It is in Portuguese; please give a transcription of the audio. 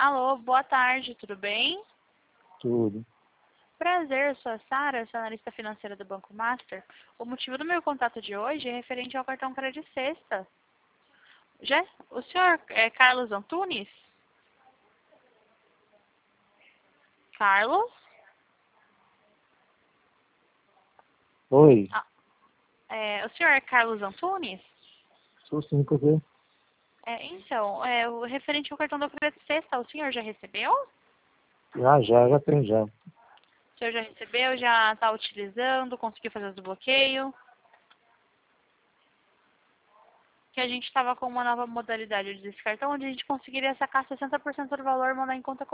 Alô, boa tarde, tudo bem? Tudo. Prazer, eu sou a Sara, sou analista financeira do Banco Master. O motivo do meu contato de hoje é referente ao cartão Crédito Sexta. Já? O senhor é Carlos Antunes? Carlos? Oi, O senhor é Carlos Antunes? sou sim, por quê? O referente ao cartão do Crédito Sexta, o senhor já recebeu? Já tem já. O senhor já recebeu, já está utilizando, conseguiu fazer o desbloqueio? Que a gente estava com uma nova modalidade desse cartão, onde a gente conseguiria sacar 60% do valor e mandar em conta